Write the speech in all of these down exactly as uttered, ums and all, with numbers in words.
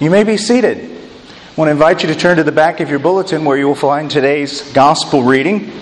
You may be seated. I want to invite you to turn to the back of your bulletin where you will find today's gospel reading.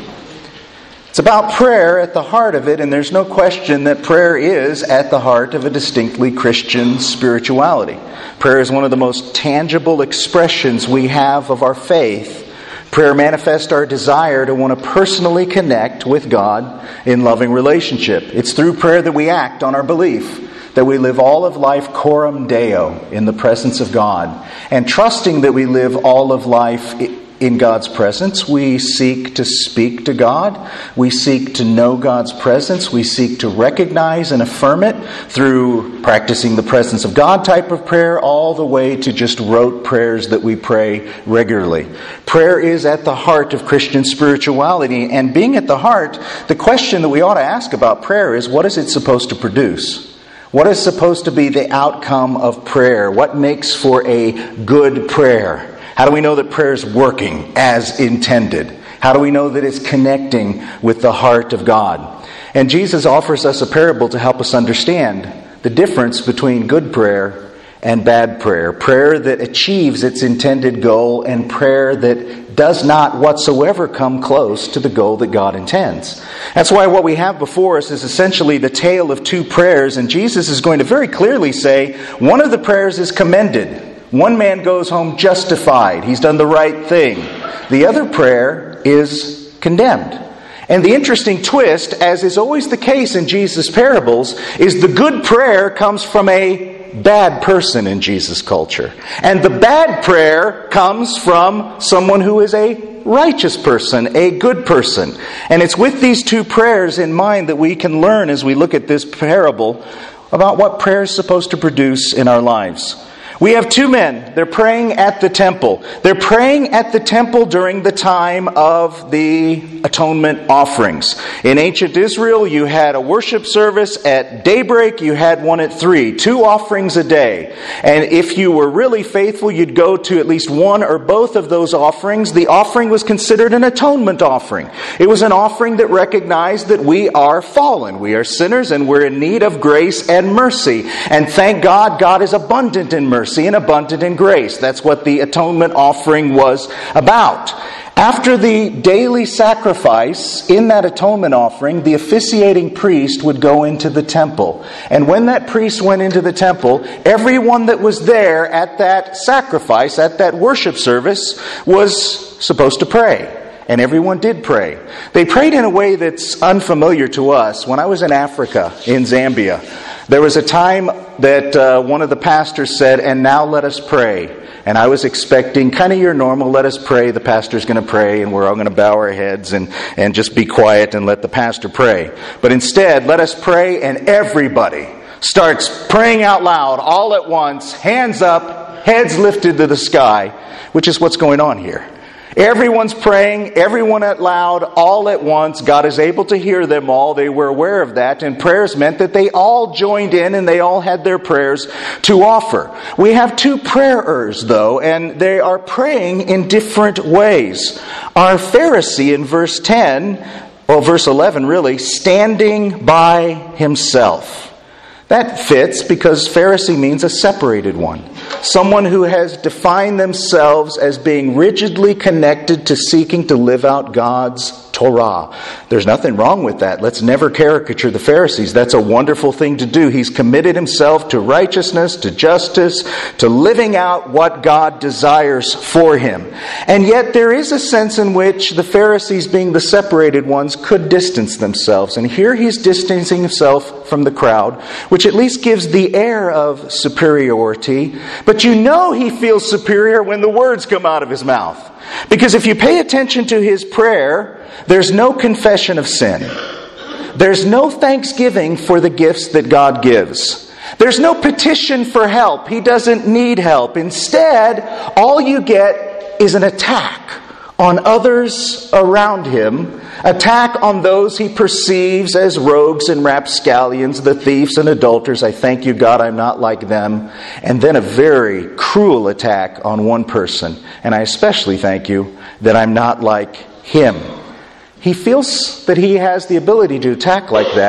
It's about prayer at the heart of it, and there's no question that prayer is at the heart of a distinctly Christian spirituality. Prayer is one of the most tangible expressions we have of our faith. Prayer manifests our desire to want to personally connect with God in loving relationship. It's through prayer that we act on our belief that we live all of life coram Deo, in the presence of God. And trusting that we live all of life in God's presence, we seek to speak to God. We seek to know God's presence. We seek to recognize and affirm it through practicing the presence of God type of prayer, all the way to just rote prayers that we pray regularly. Prayer is at the heart of Christian spirituality. And being at the heart, the question that we ought to ask about prayer is, what is it supposed to produce? What is supposed to be the outcome of prayer? What makes for a good prayer? How do we know that prayer is working as intended? How do we know that it's connecting with the heart of God? And Jesus offers us a parable to help us understand the difference between good prayer and bad prayer. Prayer that achieves its intended goal and prayer that does not whatsoever come close to the goal that God intends. That's why what we have before us is essentially the tale of two prayers, and Jesus is going to very clearly say one of the prayers is commended. One man goes home justified. He's done the right thing. The other prayer is condemned. And the interesting twist, as is always the case in Jesus' parables, is the good prayer comes from a bad person in Jesus' culture. And the bad prayer comes from someone who is a righteous person, a good person. And it's with these two prayers in mind that we can learn as we look at this parable about what prayer is supposed to produce in our lives. We have two men. They're praying at the temple. They're praying at the temple during the time of the atonement offerings. In ancient Israel, you had a worship service at daybreak. You had one at three. Two offerings a day. And if you were really faithful, you'd go to at least one or both of those offerings. The offering was considered an atonement offering. It was an offering that recognized that we are fallen. We are sinners and we're in need of grace and mercy. And thank God, God is abundant in mercy and abundant in grace. That's what the atonement offering was about. After the daily sacrifice in that atonement offering, the officiating priest would go into the temple. And when that priest went into the temple, everyone that was there at that sacrifice, at that worship service, was supposed to pray. And everyone did pray. They prayed in a way that's unfamiliar to us. When I was in Africa, in Zambia, there was a time that uh, one of the pastors said, "And now let us pray." And I was expecting kind of your normal, let us pray, the pastor's going to pray, and we're all going to bow our heads and, and just be quiet and let the pastor pray. But instead, let us pray, and everybody starts praying out loud all at once, hands up, heads lifted to the sky, which is what's going on here. Everyone's praying, everyone out loud, all at once. God is able to hear them all. They were aware of that. And prayers meant that they all joined in and they all had their prayers to offer. We have two prayers, though, and they are praying in different ways. Our Pharisee in verse ten, well, verse eleven really, standing by himself. That fits because Pharisee means a separated one. Someone who has defined themselves as being rigidly connected to seeking to live out God's Torah. There's nothing wrong with that. Let's never caricature the Pharisees. That's a wonderful thing to do. He's committed himself to righteousness, to justice, to living out what God desires for him. And yet there is a sense in which the Pharisees, being the separated ones, could distance themselves. And here he's distancing himself from the crowd, which at least gives the air of superiority. But you know he feels superior when the words come out of his mouth. Because if you pay attention to his prayer, there's no confession of sin. There's no thanksgiving for the gifts that God gives. There's no petition for help. He doesn't need help. Instead, all you get is an attack on others around him, attack on those he perceives as rogues and rapscallions, the thieves and adulterers. I thank you, God, I'm not like them. And then a very cruel attack on one person. And I especially thank you that I'm not like him. He feels that he has the ability to attack like that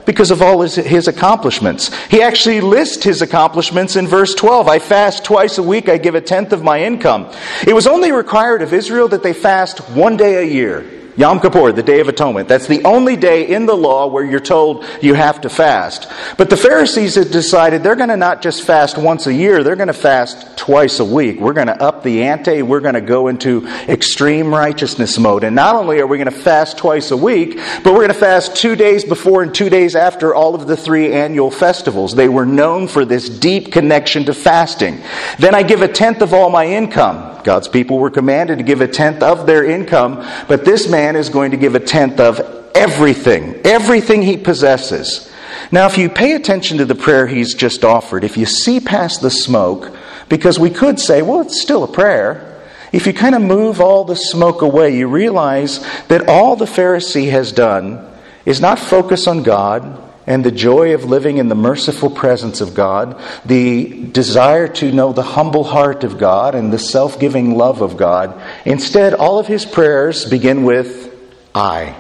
Because of all his, his accomplishments. He actually lists his accomplishments in verse twelve. I fast twice a week, I give a tenth of my income. It was only required of Israel that they fast one day a year. Yom Kippur, the Day of Atonement. That's the only day in the law where you're told you have to fast. But the Pharisees had decided they're going to not just fast once a year, they're going to fast twice a week. We're going to up the ante, we're going to go into extreme righteousness mode. And not only are we going to fast twice a week, but we're going to fast two days before and two days after all of the three annual festivals. They were known for this deep connection to fasting. Then I give a tenth of all my income. God's people were commanded to give a tenth of their income, but this man is going to give a tenth of everything, everything he possesses. Now, if you pay attention to the prayer he's just offered, if you see past the smoke, because we could say, well, it's still a prayer. If you kind of move all the smoke away, you realize that all the Pharisee has done is not focus on God and the joy of living in the merciful presence of God, the desire to know the humble heart of God and the self-giving love of God. Instead, all of his prayers begin with, I.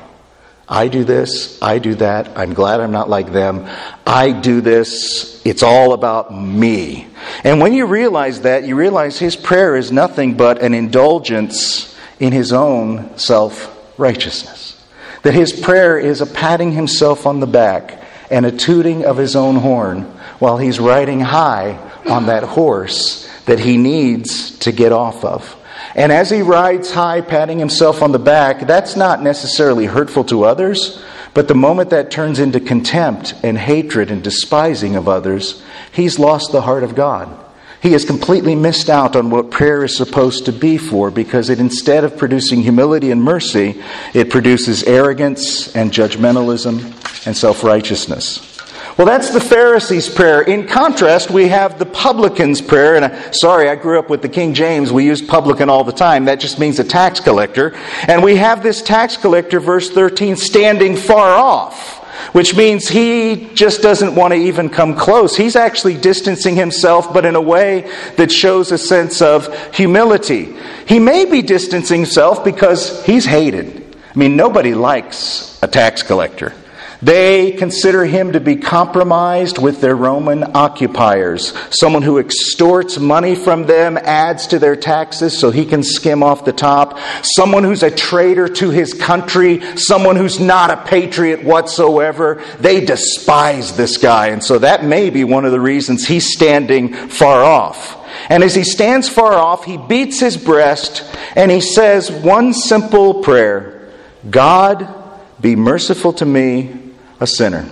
I do this, I do that, I'm glad I'm not like them, I do this, it's all about me. And when you realize that, you realize his prayer is nothing but an indulgence in his own self-righteousness. That his prayer is a patting himself on the back and a tooting of his own horn while he's riding high on that horse that he needs to get off of. And as he rides high, patting himself on the back, that's not necessarily hurtful to others, but the moment that turns into contempt and hatred and despising of others, he's lost the heart of God. He has completely missed out on what prayer is supposed to be for, because it, instead of producing humility and mercy, it produces arrogance and judgmentalism and self-righteousness. Well, that's the Pharisees' prayer. In contrast, we have the publican's prayer. And uh, sorry, I grew up with the King James. We use publican all the time. That just means a tax collector. And we have this tax collector, verse thirteen, standing far off, which means he just doesn't want to even come close. He's actually distancing himself, but in a way that shows a sense of humility. He may be distancing himself because he's hated. I mean, nobody likes a tax collector. They consider him to be compromised with their Roman occupiers. Someone who extorts money from them, adds to their taxes so he can skim off the top. Someone who's a traitor to his country. Someone who's not a patriot whatsoever. They despise this guy. And so that may be one of the reasons he's standing far off. And as he stands far off, he beats his breast and he says one simple prayer. God, be merciful to me, a sinner.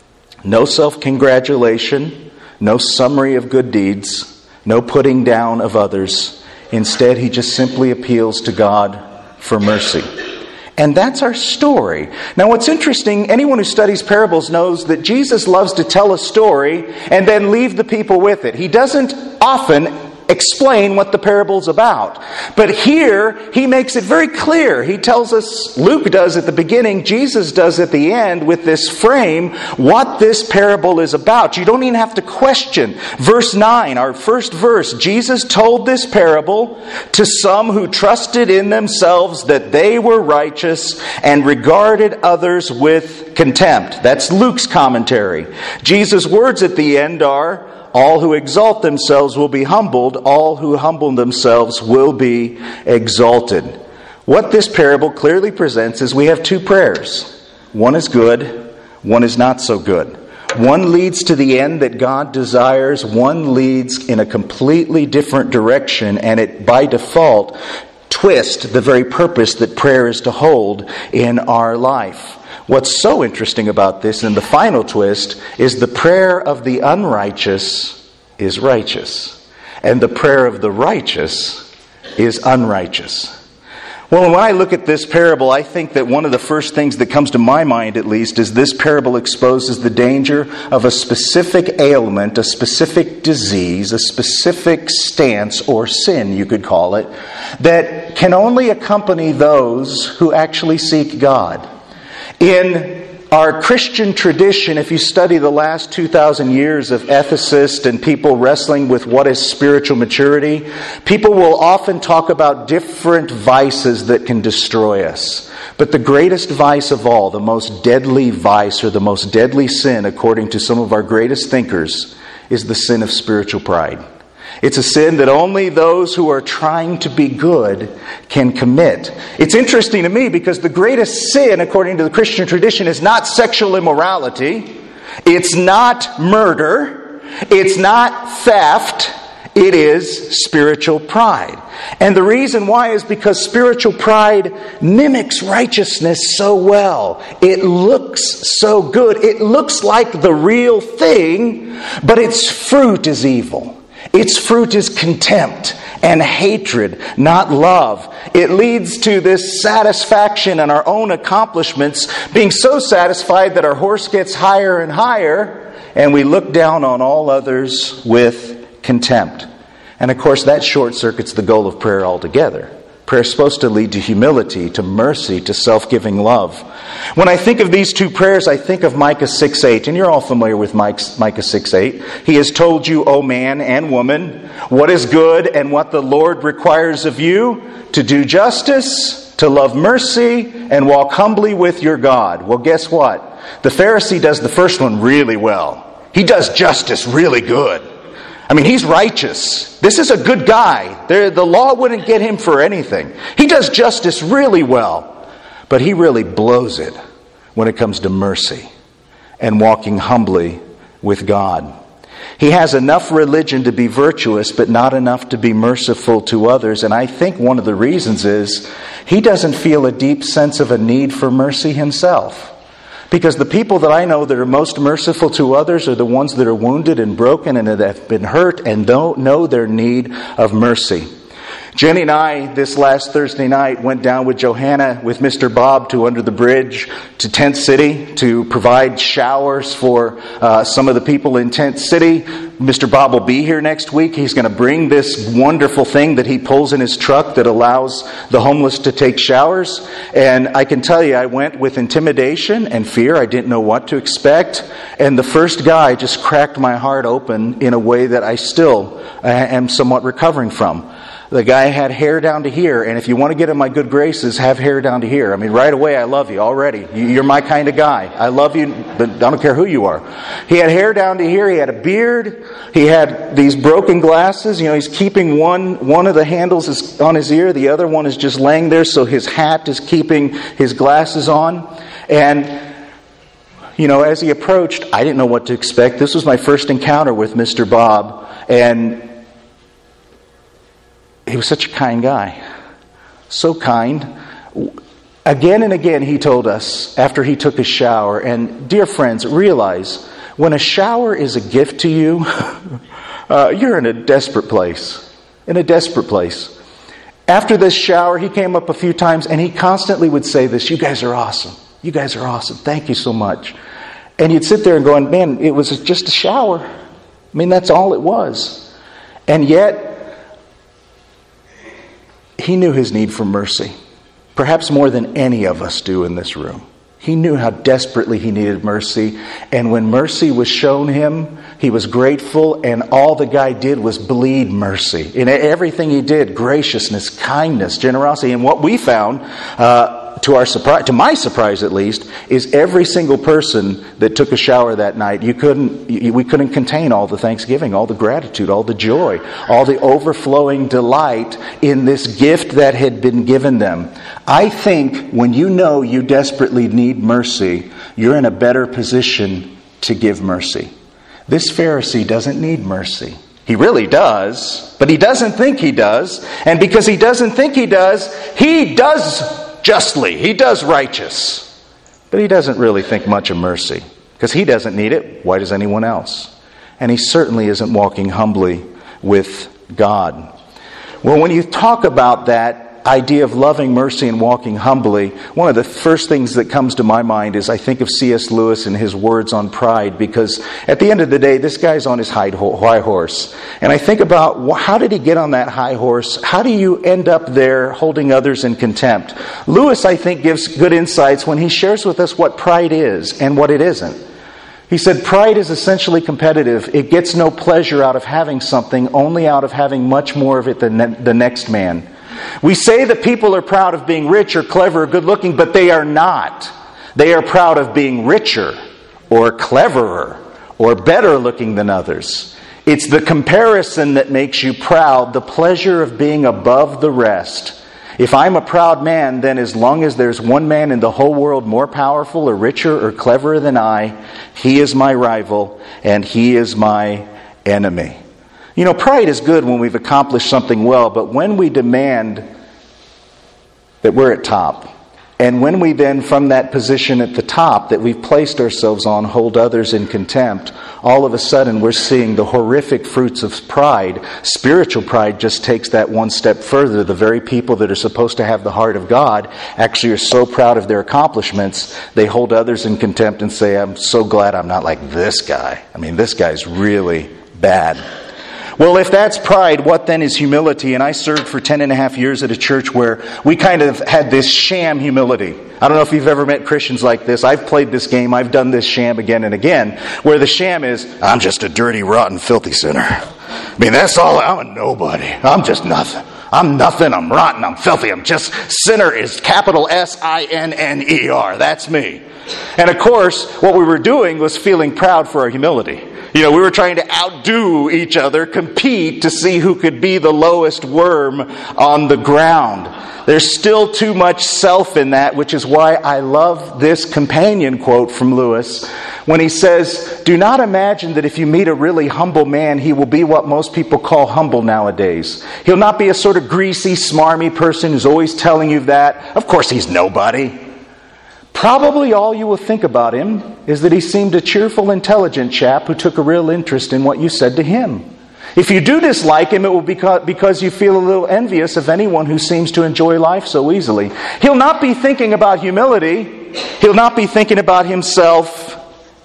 No self-congratulation, no summary of good deeds, no putting down of others. Instead, he just simply appeals to God for mercy. And that's our story. Now, what's interesting, anyone who studies parables knows that Jesus loves to tell a story and then leave the people with it. He doesn't often explain what the parable's about. But here, he makes it very clear. He tells us, Luke does at the beginning, Jesus does at the end, with this frame, what this parable is about. You don't even have to question. Verse nine, our first verse, Jesus told this parable to some who trusted in themselves that they were righteous and regarded others with contempt. That's Luke's commentary. Jesus' words at the end are, all who exalt themselves will be humbled. All who humble themselves will be exalted. What this parable clearly presents is we have two prayers. One is good, one is not so good. One leads to the end that God desires. One leads in a completely different direction, and it, by default, twists the very purpose that prayer is to hold in our life. What's so interesting about this, and the final twist, is the prayer of the unrighteous is righteous, and the prayer of the righteous is unrighteous. Well, when I look at this parable, I think that one of the first things that comes to my mind, at least, is this parable exposes the danger of a specific ailment, a specific disease, a specific stance or sin, you could call it, that can only accompany those who actually seek God. In our Christian tradition, if you study the last two thousand years of ethicists and people wrestling with what is spiritual maturity, people will often talk about different vices that can destroy us. But the greatest vice of all, the most deadly vice or the most deadly sin, according to some of our greatest thinkers, is the sin of spiritual pride. It's a sin that only those who are trying to be good can commit. It's interesting to me because the greatest sin, according to the Christian tradition, is not sexual immorality. It's not murder. It's not theft. It is spiritual pride. And the reason why is because spiritual pride mimics righteousness so well. It looks so good. It looks like the real thing, but its fruit is evil. Its fruit is contempt and hatred, not love. It leads to this satisfaction in our own accomplishments, being so satisfied that our horse gets higher and higher, and we look down on all others with contempt. And of course, that short circuits the goal of prayer altogether. Prayer is supposed to lead to humility, to mercy, to self-giving love. When I think of these two prayers, I think of Micah six eight. And you're all familiar with Micah six eight. He has told you, O man and woman, what is good and what the Lord requires of you, to do justice, to love mercy, and walk humbly with your God. Well, guess what? The Pharisee does the first one really well. He does justice really good. I mean, he's righteous. This is a good guy. The, the law wouldn't get him for anything. He does justice really well. But he really blows it when it comes to mercy and walking humbly with God. He has enough religion to be virtuous, but not enough to be merciful to others. And I think one of the reasons is he doesn't feel a deep sense of a need for mercy himself. Because the people that I know that are most merciful to others are the ones that are wounded and broken and that have been hurt and don't know their need of mercy. Jenny and I, this last Thursday night, went down with Johanna, with Mister Bob, to Under the Bridge, to Tent City, to provide showers for uh, some of the people in Tent City. Mister Bob will be here next week. He's going to bring this wonderful thing that he pulls in his truck that allows the homeless to take showers. And I can tell you, I went with intimidation and fear. I didn't know what to expect. And the first guy just cracked my heart open in a way that I still uh, am somewhat recovering from. The guy had hair down to here, and if you want to get in my good graces, have hair down to here. I mean, right away, I love you already. You're my kind of guy. I love you, but I don't care who you are. He had hair down to here. He had a beard. He had these broken glasses. You know, he's keeping one, one of the handles is on his ear. The other one is just laying there, so his hat is keeping his glasses on. And you know, as he approached, I didn't know what to expect. This was my first encounter with Mister Bob, and he was such a kind guy. So kind. Again and again he told us after he took a shower, and dear friends, realize when a shower is a gift to you, uh, you're in a desperate place. In a desperate place. After this shower, he came up a few times and he constantly would say this, you guys are awesome. You guys are awesome. Thank you so much. And you'd sit there and going, man, it was just a shower. I mean, that's all it was. And yet, he knew his need for mercy, perhaps more than any of us do in this room. He knew how desperately he needed mercy, and when mercy was shown him, he was grateful, and all the guy did was bleed mercy. In everything he did, graciousness, kindness, generosity. And what we found, uh, to our surprise, to my surprise at least, is every single person that took a shower that night, you couldn't, we couldn't contain all the thanksgiving, all the gratitude, all the joy, all the overflowing delight in this gift that had been given them. I think when you know you desperately need mercy, you're in a better position to give mercy. This Pharisee doesn't need mercy. He really does, but he doesn't think he does. And because he doesn't think he does, he does justly. He does righteous. But he doesn't really think much of mercy. Because he doesn't need it. Why does anyone else? And he certainly isn't walking humbly with God. Well, when you talk about that idea of loving mercy and walking humbly, one of the first things that comes to my mind is I think of C S Lewis and his words on pride, because at the end of the day, this guy's on his high horse. And I think about, how did he get on that high horse? How do you end up there holding others in contempt? Lewis, I think, gives good insights when he shares with us what pride is and what it isn't. He said, pride is essentially competitive. It gets no pleasure out of having something, only out of having much more of it than the next man. We say that people are proud of being rich or clever or good looking, but they are not. They are proud of being richer or cleverer or better looking than others. It's the comparison that makes you proud, the pleasure of being above the rest. If I'm a proud man, then as long as there's one man in the whole world more powerful or richer or cleverer than I, he is my rival and he is my enemy. You know, pride is good when we've accomplished something well, but when we demand that we're at top, and when we then, from that position at the top that we've placed ourselves on, hold others in contempt, all of a sudden we're seeing the horrific fruits of pride. Spiritual pride just takes that one step further. The very people that are supposed to have the heart of God actually are so proud of their accomplishments, they hold others in contempt and say, I'm so glad I'm not like this guy. I mean, this guy's really bad. Well, if that's pride, what then is humility? And I served for ten and a half years at a church where we kind of had this sham humility. I don't know if you've ever met Christians like this. I've played this game. I've done this sham again and again, where the sham is, I'm just a dirty, rotten, filthy sinner. I mean, that's all. I'm a nobody. I'm just nothing. I'm nothing. I'm rotten. I'm filthy. I'm just, sinner is capital S I N N E R. That's me. And of course, what we were doing was feeling proud for our humility. You know, we were trying to outdo each other, compete to see who could be the lowest worm on the ground. There's still too much self in that, which is why I love this companion quote from Lewis when he says, do not imagine that if you meet a really humble man, he will be what most people call humble nowadays. He'll not be a sort of greasy, smarmy person who's always telling you that. Of course, he's nobody. Probably all you will think about him is that he seemed a cheerful, intelligent chap who took a real interest in what you said to him. If you do dislike him, it will be because you feel a little envious of anyone who seems to enjoy life so easily. He'll not be thinking about humility. He'll not be thinking about himself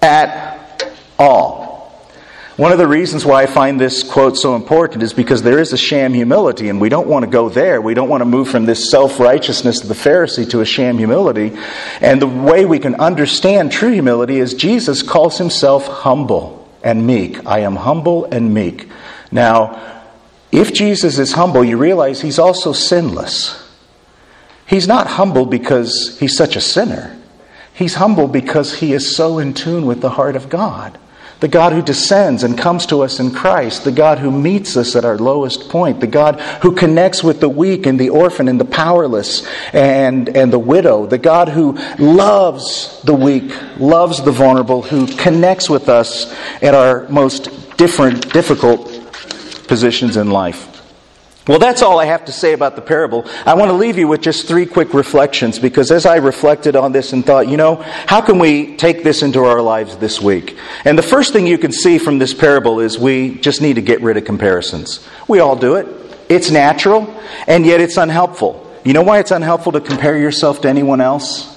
at all. One of the reasons why I find this quote so important is because there is a sham humility, and we don't want to go there. We don't want to move from this self-righteousness of the Pharisee to a sham humility. And the way we can understand true humility is Jesus calls himself humble and meek. I am humble and meek. Now, if Jesus is humble, you realize he's also sinless. He's not humble because he's such a sinner. He's humble because he is so in tune with the heart of God. The God who descends and comes to us in Christ. The God who meets us at our lowest point. The God who connects with the weak and the orphan and the powerless and, and the widow. The God who loves the weak, loves the vulnerable, who connects with us at our most different, difficult positions in life. Well, that's all I have to say about the parable. I want to leave you with just three quick reflections, because as I reflected on this and thought, you know, how can we take this into our lives this week? And the first thing you can see from this parable is we just need to get rid of comparisons. We all do it. It's natural, and yet it's unhelpful. You know why it's unhelpful to compare yourself to anyone else?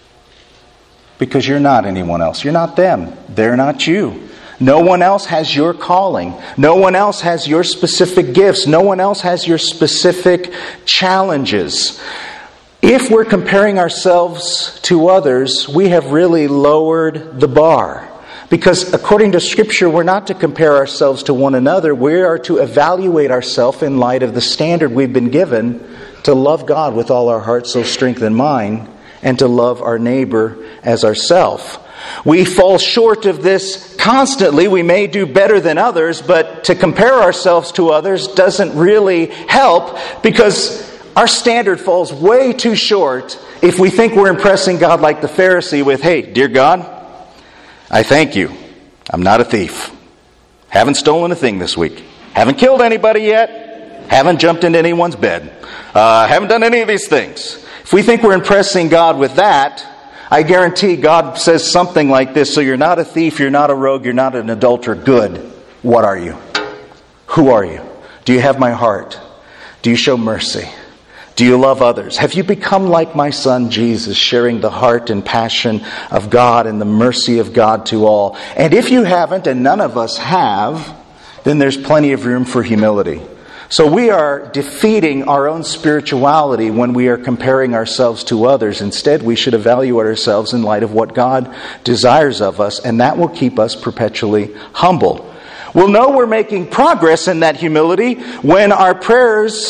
Because you're not anyone else. You're not them. They're not you. No one else has your calling. No one else has your specific gifts. No one else has your specific challenges. If we're comparing ourselves to others, we have really lowered the bar. Because according to Scripture, we're not to compare ourselves to one another. We are to evaluate ourselves in light of the standard we've been given to love God with all our heart, soul, strength, and mind, and to love our neighbor as ourself. We fall short of this constantly. We may do better than others, but to compare ourselves to others doesn't really help, because our standard falls way too short if we think we're impressing God like the Pharisee with, hey, dear God, I thank you. I'm not a thief. Haven't stolen a thing this week. Haven't killed anybody yet. Haven't jumped into anyone's bed. Uh, haven't done any of these things. If we think we're impressing God with that, I guarantee God says something like this: so you're not a thief, you're not a rogue, you're not an adulterer. Good. What are you? Who are you? Do you have my heart? Do you show mercy? Do you love others? Have you become like my son Jesus, sharing the heart and passion of God and the mercy of God to all? And if you haven't, and none of us have, then there's plenty of room for humility. So we are defeating our own spirituality when we are comparing ourselves to others. Instead, we should evaluate ourselves in light of what God desires of us, and that will keep us perpetually humble. We'll know we're making progress in that humility when our prayers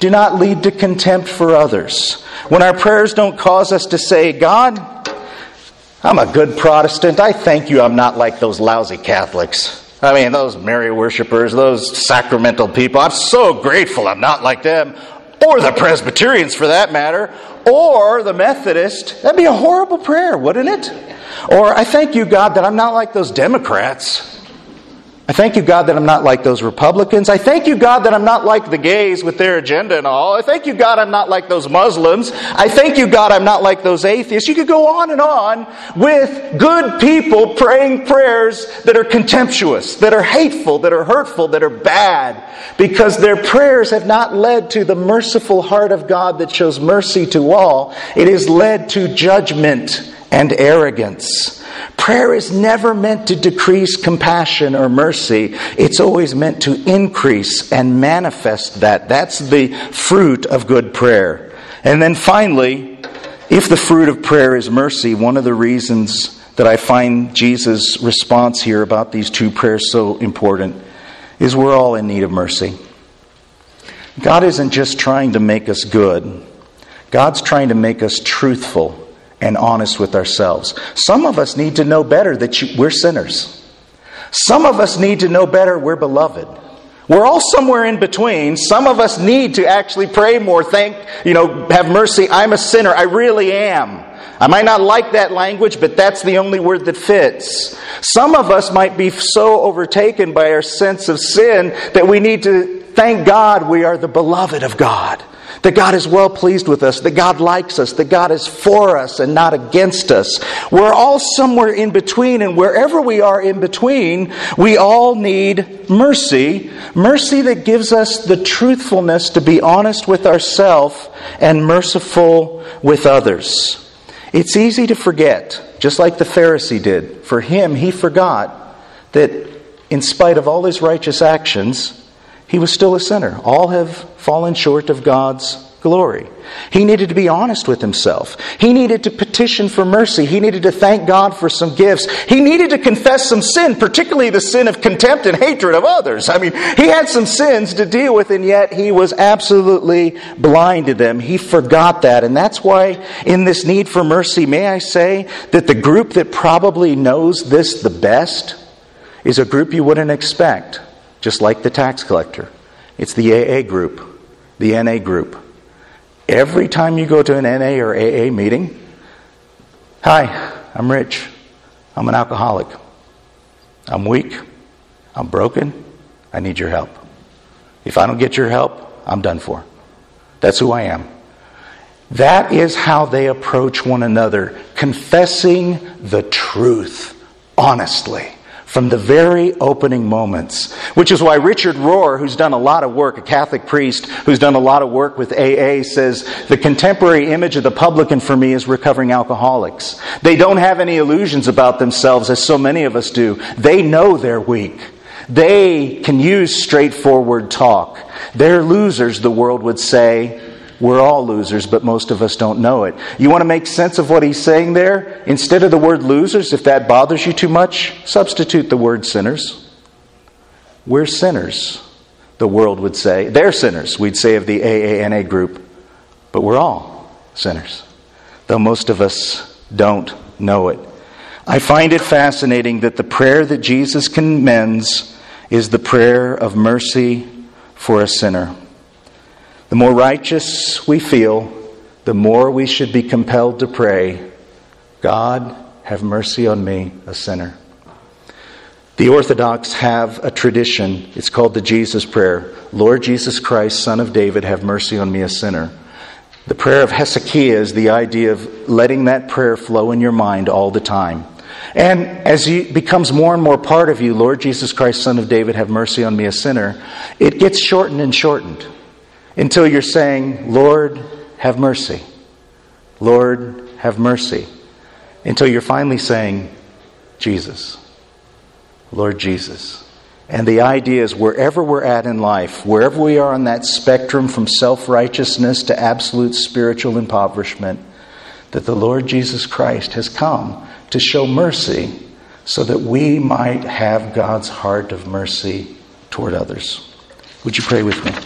do not lead to contempt for others. When our prayers don't cause us to say, God, I'm a good Protestant. I thank you I'm not like those lousy Catholics. I mean, those Mary worshipers, those sacramental people. I'm so grateful I'm not like them. Or the Presbyterians, for that matter. Or the Methodist. That'd be a horrible prayer, wouldn't it? Or, I thank you, God, that I'm not like those Democrats. I thank you, God, that I'm not like those Republicans. I thank you, God, that I'm not like the gays with their agenda and all. I thank you, God, I'm not like those Muslims. I thank you, God, I'm not like those atheists. You could go on and on with good people praying prayers that are contemptuous, that are hateful, that are hurtful, that are bad, because their prayers have not led to the merciful heart of God that shows mercy to all. It has led to judgment and arrogance. Prayer is never meant to decrease compassion or mercy. It's always meant to increase and manifest that. That's the fruit of good prayer. And then finally, if the fruit of prayer is mercy, one of the reasons that I find Jesus' response here about these two prayers so important is we're all in need of mercy. God isn't just trying to make us good. God's trying to make us truthful and honest with ourselves. Some of us need to know better that you, we're sinners. Some of us need to know better we're beloved. We're all somewhere in between. Some of us need to actually pray more. Thank, you know, have mercy. I'm a sinner. I really am. I might not like that language, but that's the only word that fits. Some of us might be so overtaken by our sense of sin that we need to thank God we are the beloved of God. That God is well pleased with us, that God likes us, that God is for us and not against us. We're all somewhere in between, and wherever we are in between, we all need mercy. Mercy that gives us the truthfulness to be honest with ourselves and merciful with others. It's easy to forget, just like the Pharisee did. For him, he forgot that in spite of all his righteous actions, he was still a sinner. All have fallen short of God's glory. He needed to be honest with himself. He needed to petition for mercy. He needed to thank God for some gifts. He needed to confess some sin, particularly the sin of contempt and hatred of others. I mean, he had some sins to deal with, and yet he was absolutely blind to them. He forgot that. And that's why in this need for mercy, may I say that the group that probably knows this the best is a group you wouldn't expect. Just like the tax collector. It's the A A group, the N A group. Every time you go to an N A or A A meeting, hi, I'm Rich. I'm an alcoholic. I'm weak. I'm broken. I need your help. If I don't get your help, I'm done for. That's who I am. That is how they approach one another, confessing the truth honestly. From the very opening moments. Which is why Richard Rohr, who's done a lot of work, a Catholic priest who's done a lot of work with A A, says, the contemporary image of the publican for me is recovering alcoholics. They don't have any illusions about themselves, as so many of us do. They know they're weak. They can use straightforward talk. They're losers, the world would say. We're all losers, but most of us don't know it. You want to make sense of what he's saying there? Instead of the word losers, if that bothers you too much, substitute the word sinners. We're sinners, the world would say. They're sinners, we'd say of the A A N A group. But we're all sinners, though most of us don't know it. I find it fascinating that the prayer that Jesus commends is the prayer of mercy for a sinner. The more righteous we feel, the more we should be compelled to pray, God, have mercy on me, a sinner. The Orthodox have a tradition. It's called the Jesus Prayer. Lord Jesus Christ, Son of David, have mercy on me, a sinner. The prayer of Hezekiah is the idea of letting that prayer flow in your mind all the time. And as it becomes more and more part of you, Lord Jesus Christ, Son of David, have mercy on me, a sinner, it gets shortened and shortened. Until you're saying, Lord, have mercy. Lord, have mercy. Until you're finally saying, Jesus. Lord Jesus. And the idea is wherever we're at in life, wherever we are on that spectrum from self-righteousness to absolute spiritual impoverishment, that the Lord Jesus Christ has come to show mercy so that we might have God's heart of mercy toward others. Would you pray with me?